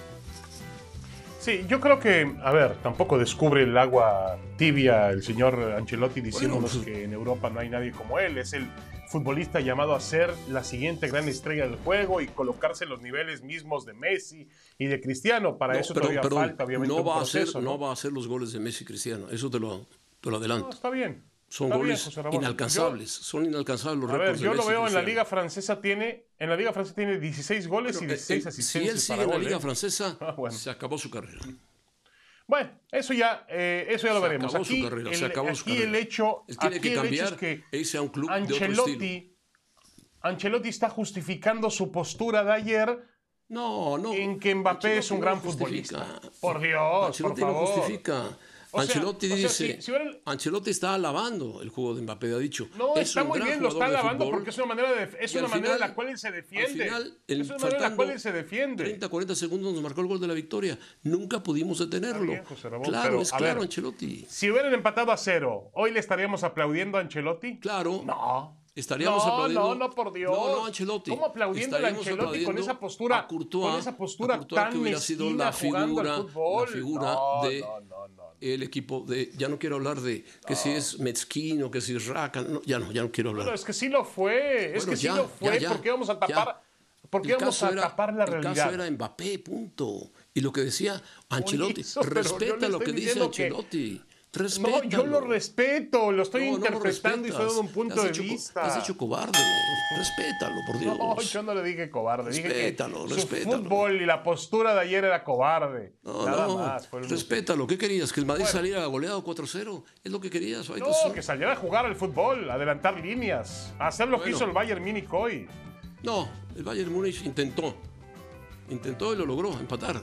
Sí, yo creo que, tampoco descubre el agua tibia el señor Ancelotti diciéndonos que en Europa no hay nadie como él. Es el futbolista llamado a ser la siguiente gran estrella del juego y colocarse en los niveles mismos de Messi y de Cristiano. Para eso todavía falta, obviamente, un proceso. No va a hacer los goles de Messi y Cristiano, eso te lo adelanto. No, está bien. Son goles inalcanzables, son inalcanzables los récords de Messi. Yo lo veo en la Liga Francesa, tiene 16 goles y 16 asistencias. Si él sigue en la Liga Francesa, se acabó su carrera. Bueno, eso ya lo veremos. Aquí el hecho tiene que cambiar es que e irse a un club de otro estilo. Ancelotti está justificando su postura de ayer en que Mbappé es un gran futbolista. Por Dios, Ancelotti por favor. no justifica. Ancelotti está alabando el juego de Mbappé, ha dicho. No, está muy bien, lo está alabando porque es una manera en la cual él se defiende. Es una manera en la cual él se defiende. 30, 40 segundos nos marcó el gol de la victoria. Nunca pudimos detenerlo. Bien, claro, Ancelotti. Si hubieran empatado a 0, ¿hoy le estaríamos aplaudiendo a Ancelotti? Claro. No. estaríamos aplaudiendo. No, por Dios. No, Ancelotti. ¿Cómo aplaudiendo a Ancelotti con esa postura? A Courtois, tan que hubiera sido la figura de el equipo de. Ya no quiero hablar de que si es Mezquino, que si es Raka. No, ya no quiero hablar. Pero es que sí lo fue. ¿Por qué vamos a tapar? ¿Por qué vamos a tapar la realidad? El caso era Mbappé, punto. Y lo que decía Ancelotti, respeta lo que dice Ancelotti. No, yo lo respeto, lo estoy interpretando y estoy dando un punto de vista. Has hecho cobarde, respétalo, por Dios. No, yo no le dije cobarde, respétalo, dije que su fútbol y la postura de ayer era cobarde. Nada más. Respétalo, ¿qué querías? ¿Que el Madrid saliera goleado 4-0? ¿Es lo que querías? No, que saliera a jugar al fútbol, adelantar líneas, hacer lo que hizo el Bayern Múnich hoy. No, el Bayern Múnich intentó y lo logró, empatar.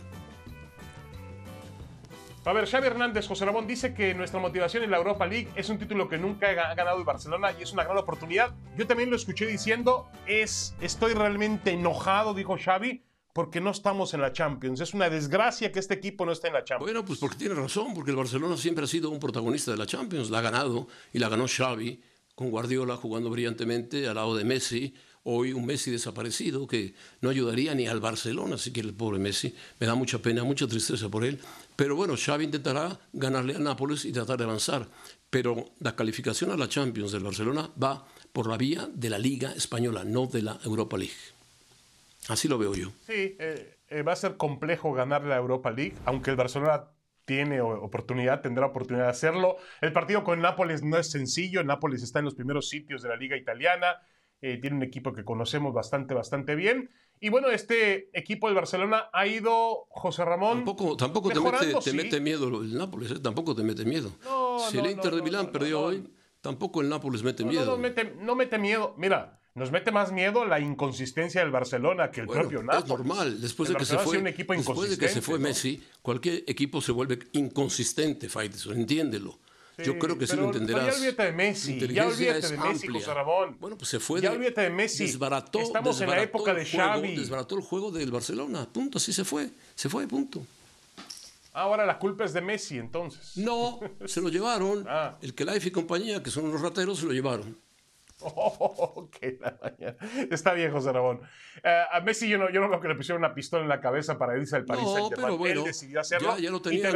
A ver, Xavi Hernández, José Ramón, dice que nuestra motivación en la Europa League es un título que nunca ha ganado el Barcelona y es una gran oportunidad. Yo también lo escuché diciendo, estoy realmente enojado, dijo Xavi, porque no estamos en la Champions. Es una desgracia que este equipo no esté en la Champions. Bueno, pues porque tiene razón, porque el Barcelona siempre ha sido un protagonista de la Champions. La ha ganado y la ganó Xavi, con Guardiola jugando brillantemente al lado de Messi. Hoy un Messi desaparecido que no ayudaría ni al Barcelona, así que el pobre Messi. Me da mucha pena, mucha tristeza por él. Pero bueno, Xavi intentará ganarle a Nápoles y tratar de avanzar. Pero la calificación a la Champions del Barcelona va por la vía de la Liga Española, no de la Europa League. Así lo veo yo. Sí, va a ser complejo ganar la Europa League, aunque el Barcelona tendrá oportunidad de hacerlo. El partido con Nápoles no es sencillo. Nápoles está en los primeros sitios de la Liga Italiana. Tiene un equipo que conocemos bastante bien. Y bueno, este equipo del Barcelona ha ido, José Ramón, tampoco te mete miedo el Nápoles, tampoco te mete miedo. Si el Inter de Milán perdió hoy, tampoco el Nápoles mete miedo. No mete miedo. Mira, nos mete más miedo la inconsistencia del Barcelona que el propio Nápoles. Es normal, después de que se fue Messi, cualquier equipo se vuelve inconsistente, Faitelson, entiéndelo. Sí, yo creo que sí lo entenderás. Ya olvídate de Messi, José Ramón. Bueno, pues se fue. Ya olvídate de Messi. Estamos en la época de Xavi. Desbarató el juego del Barcelona, punto, así se fue, punto. Ahora la culpa es de Messi, entonces. No, se lo llevaron. El Kelaifi y compañía, que son unos rateros, se lo llevaron. Está bien, José Ramón. A Messi yo no veo que le pusieron una pistola en la cabeza para irse al Paris Saint-Germain. Pero bueno, él decidió hacerlo. Ya lo tenía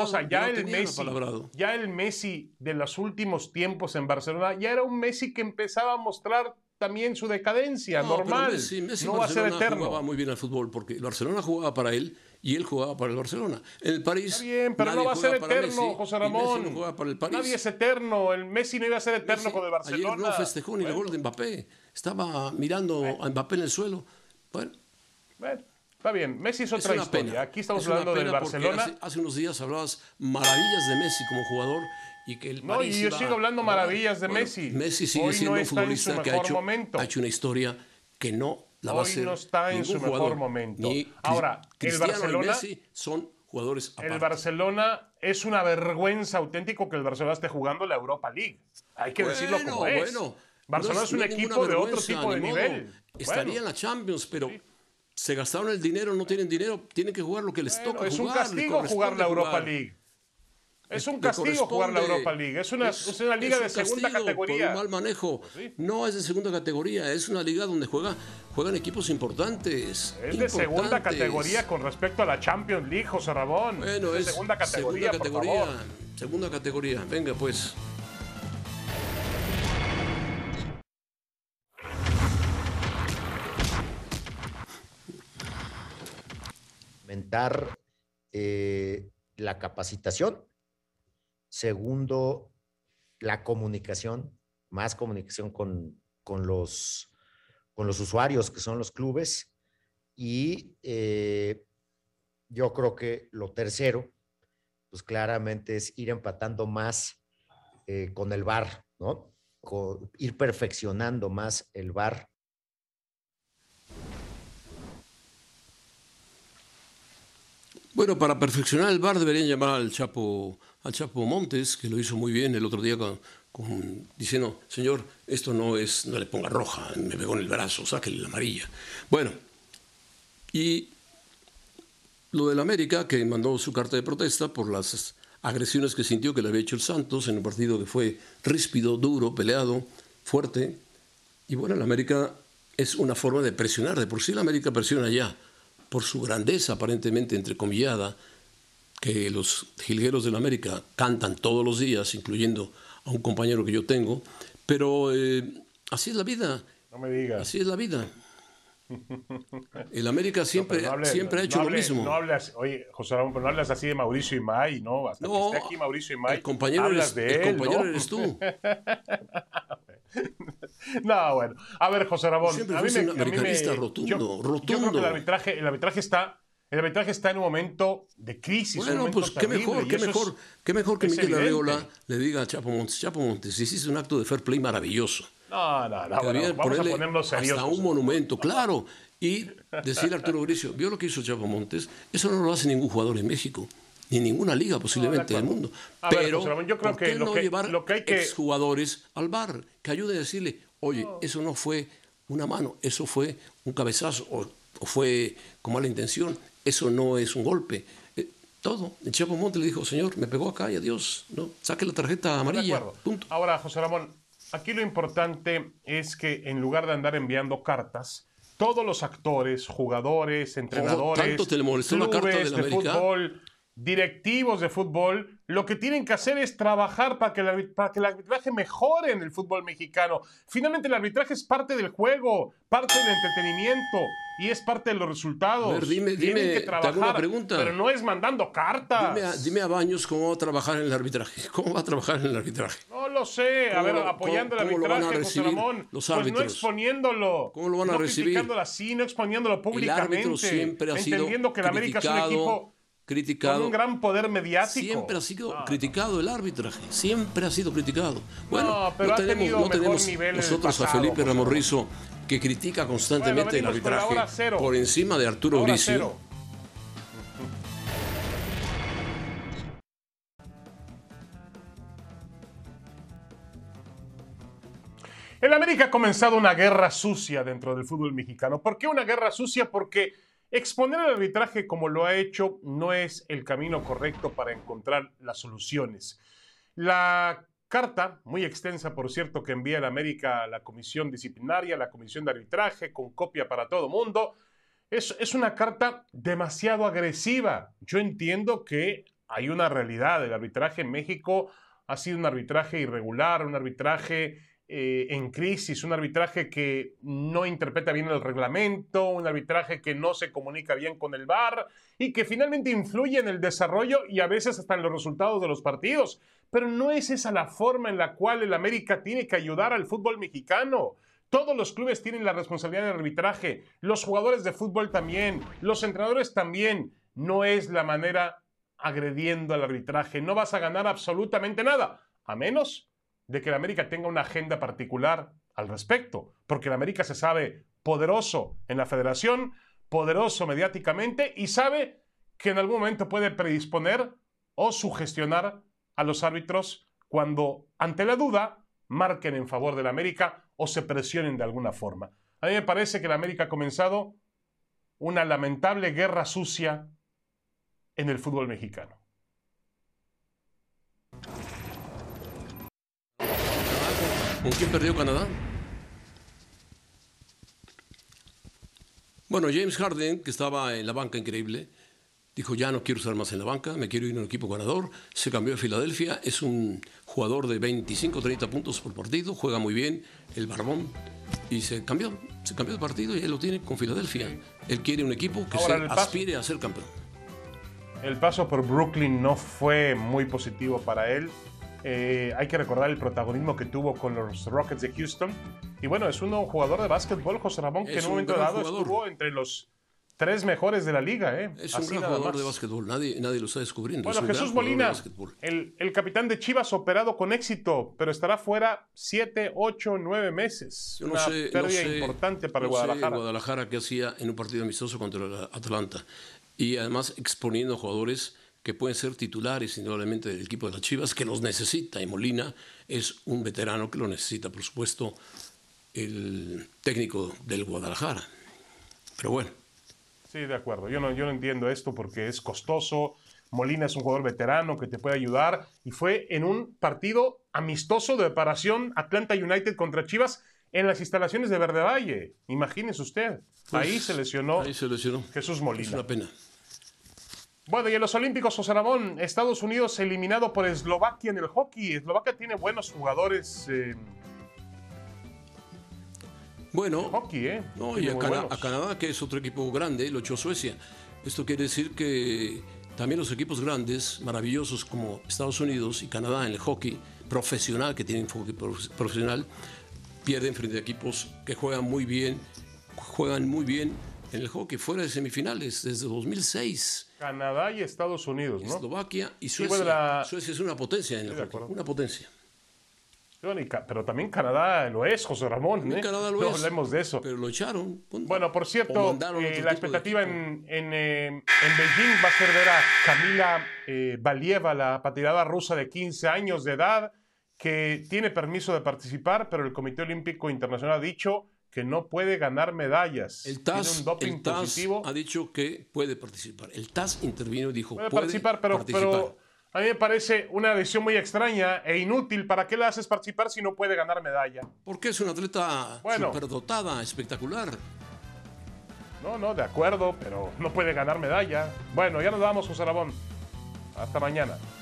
ya el Messi de los últimos tiempos en Barcelona ya era un Messi que empezaba a mostrar también su decadencia normal. Messi no va a ser eterno. Jugaba muy bien al fútbol porque el Barcelona jugaba para él y él jugaba para el Barcelona. En el París. Está bien, pero no va a ser eterno, Messi, José Ramón. No juega para el París. Nadie es eterno. El Messi no iba a ser eterno con el Barcelona. Ayer no festejó ni el gol de Mbappé. Estaba mirando a Mbappé en el suelo. Bueno, está bien. Messi es otra historia. Pena. Aquí estamos hablando del Barcelona. Hace unos días hablabas maravillas de Messi como jugador. Y que el París yo sigo hablando maravillas de Messi. Messi sigue siendo un futbolista que ha hecho una historia que no la va a hacer. Hoy no está en su mejor momento. Ahora, el Barcelona y Messi son jugadores aparte. El Barcelona es una vergüenza auténtico que el Barcelona esté jugando la Europa League. Hay que decirlo como es. Barcelona es un equipo de otro tipo de nivel. Estaría en la Champions, pero se gastaron el dinero, no tienen dinero, tienen que jugar lo que les toca jugar. Es un castigo jugar la Europa League. Es un castigo jugar la Europa League. Es una liga de segunda categoría. Por un mal manejo. No es de segunda categoría. Es una liga donde juegan equipos importantes. Es de segunda categoría con respecto a la Champions League, José Ramón. Bueno, es segunda categoría, por favor. Segunda categoría. Venga, pues. Aumentar la capacitación. Segundo, la comunicación, más comunicación con los usuarios, que son los clubes. Y yo creo que lo tercero, pues claramente es ir empatando más con el VAR, ¿no? Ir perfeccionando más el VAR. Bueno, para perfeccionar el VAR deberían llamar al Chapo Montes, que lo hizo muy bien el otro día diciendo, señor, esto no le ponga roja, me pegó en el brazo, sáquele la amarilla. Bueno, y lo del América, que mandó su carta de protesta por las agresiones que sintió que le había hecho el Santos en un partido que fue ríspido, duro, peleado, fuerte, Y bueno, el América es una forma de presionar. De por sí la América presiona ya por su grandeza aparentemente entrecomillada, que los jilgueros de la América cantan todos los días, incluyendo a un compañero que yo tengo. Pero así es la vida. No me digas. Así es la vida. El América siempre ha hecho lo mismo. Oye, José Ramón, pero no hablas así de Mauricio Imay, ¿no? Hasta que esté aquí Mauricio Imay, el compañero hablas de él, ¿no? eres tú. No, bueno. A ver, José Ramón. Siempre fuiste un americanista rotundo. Yo creo que el arbitraje está en un momento de crisis. Bueno, pues qué mejor que Miguel Arreola le diga a Chapo Montes, hiciste un acto de fair play maravilloso. No, bueno, vamos a ponernos seriosos. Hasta un monumento, claro. Y decirle a Arturo Bricio, ¿vio lo que hizo Chapo Montes? Eso no lo hace ningún jugador en México, ni en ninguna liga posiblemente del mundo. Pero, yo creo ¿por qué no llevar exjugadores al VAR que ayuden a decirle, oye, eso no fue una mano, eso fue un cabezazo o fue con mala intención, eso no es un golpe? Todo. El Chapo Montes le dijo, señor, me pegó acá y adiós, ¿no? Saque la tarjeta amarilla. Punto. Ahora, José Ramón, aquí lo importante es que en lugar de andar enviando cartas, todos los actores, jugadores, entrenadores, ¿tanto te le molestó la carta del de América? Fútbol, directivos de fútbol, lo que tienen que hacer es trabajar para que el arbitraje mejore en el fútbol mexicano. Finalmente el arbitraje es parte del juego, parte del entretenimiento y es parte de los resultados. A ver, dime, que trabajar, te hago una pregunta. pero no es mandando cartas. Dime a Baños cómo va a trabajar en el arbitraje. ¿Cómo va a trabajar en el arbitraje? No lo sé. A ver, apoyando el arbitraje, José Ramón. Los pues árbitros? No exponiéndolo. ¿Cómo lo van a recibir? No criticándolo así, no exponiéndolo públicamente. El árbitro siempre ha sido entendiendo que el América es un equipo con un gran poder mediático. Siempre ha sido criticado el arbitraje. Siempre ha sido criticado. Bueno, pero no tenemos nosotros a Felipe Ramorrizo, que critica constantemente el arbitraje por encima de Arturo Bricio. El América ha comenzado una guerra sucia dentro del fútbol mexicano. ¿Por qué una guerra sucia? Porque exponer el arbitraje como lo ha hecho no es el camino correcto para encontrar las soluciones. La carta, muy extensa por cierto, que envía el América a la comisión disciplinaria, a la comisión de arbitraje, con copia para todo mundo, es una carta demasiado agresiva. Yo entiendo que hay una realidad. El arbitraje en México ha sido un arbitraje irregular, un arbitraje en crisis, un arbitraje que no interpreta bien el reglamento, un arbitraje que no se comunica bien con el VAR y que finalmente influye en el desarrollo y a veces hasta en los resultados de los partidos. Pero no es esa la forma en la cual el América tiene que ayudar al fútbol mexicano. Todos los clubes tienen la responsabilidad del arbitraje, los jugadores de fútbol también, los entrenadores también. No es la manera agrediendo al arbitraje. No vas a ganar absolutamente nada, a menos de que el América tenga una agenda particular al respecto, porque el América se sabe poderoso en la federación, poderoso mediáticamente y sabe que en algún momento puede predisponer o sugestionar a los árbitros cuando, ante la duda, marquen en favor del América o se presionen de alguna forma. A mí me parece que el América ha comenzado una lamentable guerra sucia en el fútbol mexicano. ¿Con quién perdió Canadá? Bueno, James Harden, que estaba en la banca increíble, dijo, ya no quiero estar más en la banca, me quiero ir a un equipo ganador. Se cambió a Filadelfia, es un jugador de 25 o 30 puntos por partido, juega muy bien, el barbón, y se cambió de partido y él lo tiene con Filadelfia. Él quiere un equipo que aspire a ser campeón. El paso por Brooklyn no fue muy positivo para él. Hay que recordar el protagonismo que tuvo con los Rockets de Houston. Y bueno, es un jugador de básquetbol, José Ramón, que en un momento dado estuvo entre los 3 mejores de la liga. Es un gran jugador de básquetbol, nadie lo está descubriendo. Bueno, Jesús Molina, el capitán de Chivas, operado con éxito, pero estará fuera 7, 8, 9 meses. Una pérdida importante para el Guadalajara. Guadalajara, que hacía en un partido amistoso contra el Atlanta. Y además exponiendo jugadores que pueden ser titulares indudablemente del equipo de las Chivas, que los necesita, y Molina es un veterano que lo necesita, por supuesto, el técnico del Guadalajara. Pero bueno. Sí, de acuerdo. Yo no entiendo esto porque es costoso. Molina es un jugador veterano que te puede ayudar y fue en un partido amistoso de preparación Atlanta United contra Chivas en las instalaciones de Verde Valle. Imagínese usted. Pues, ahí se lesionó Jesús Molina. Es una pena. Bueno, y en los Olímpicos, José Ramón, Estados Unidos eliminado por Eslovaquia en el hockey. Eslovaquia tiene buenos jugadores bueno, hockey, ¿eh? No, y a Canadá, que es otro equipo grande, lo echó Suecia. Esto quiere decir que también los equipos grandes, maravillosos como Estados Unidos y Canadá en el hockey profesional, que tienen hockey profesional, pierden frente a equipos que juegan muy bien en el hockey, fuera de semifinales desde 2006. Canadá y Estados Unidos, ¿no? Eslovaquia y Suecia. Suecia es una potencia en el hockey, una potencia. Pero también Canadá lo es, José Ramón. Canadá no hablemos de eso. Pero lo echaron. Bueno, por cierto, la expectativa en Beijing va a ser ver a Kamila Valieva, la patinadora rusa de 15 años de edad, que tiene permiso de participar, pero el Comité Olímpico Internacional ha dicho que no puede ganar medallas. El TAS, tiene un doping positivo. Ha dicho que puede participar. El TAS intervino y dijo puede participar, pero a mí me parece una decisión muy extraña e inútil. ¿Para qué la haces participar si no puede ganar medalla? Porque es una atleta superdotada, espectacular. No, de acuerdo, pero no puede ganar medalla. Bueno, ya nos vamos, José Ramón. Hasta mañana.